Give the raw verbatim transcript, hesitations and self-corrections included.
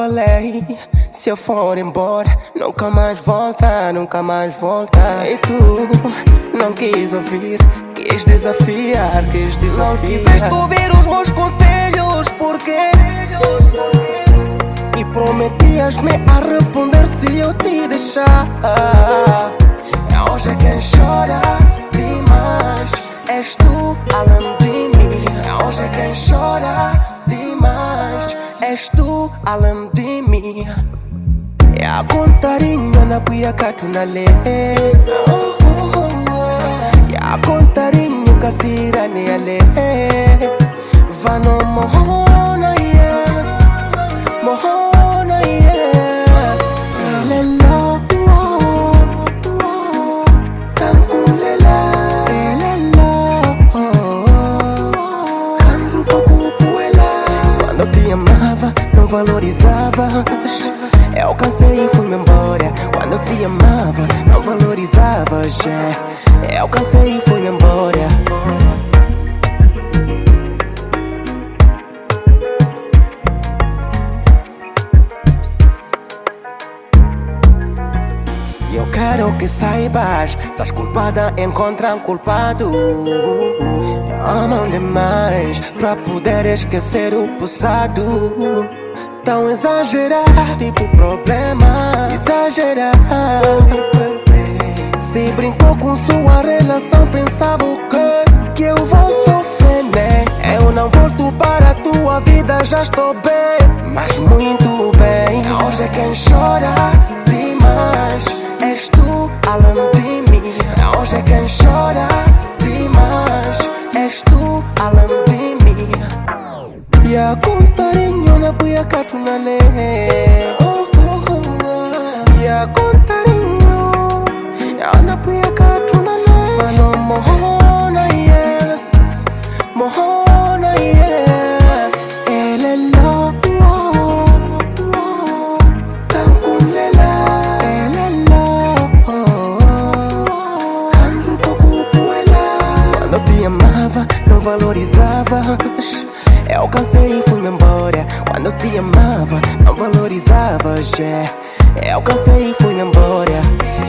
falei, se eu for embora, nunca mais volta, nunca mais volta. E tu não quis ouvir, quis desafiar, quis desafiar. Não quiseste ouvir os meus conselhos, porquê? E prometias-me arrepender se eu te deixar. Hoje é quem chora demais, és tu além de mim. Hoje é quem chora demais, és tu além de mim. E a contarinha na pia catunale, e a contarinha casira ne ale. Vano mohona yeah, mohona yeah. Elela, canculela, elela, canrupa cupuela. Quando te amava, não valorizavas. Eu cansei e fui embora. Quando te amava, não valorizavas. Eu cansei e fui embora. Eu quero que saibas, se és culpada encontram culpado. Amam demais pra poder esquecer o passado. Tão exagerar, tipo problema. Exagerar. Se brincou com sua relação, pensava o quê? Que eu vou sofrer, né? Eu não volto para a tua vida, já estou bem, mas muito bem. Hoje é quem chora demais, és tu além de mim. Hoje é quem chora demais, és tu além de mim. E a contarinho na pia catunale, e a contarinho na pia catunale. Fano mohona yeah, mohona yeah. Elela, canculela, elela, canrupa cupuela. Quando te amava, não valorizavas. Eu cansei e fui embora. Quando te amava, não valorizavas. Eu cansei e fui embora.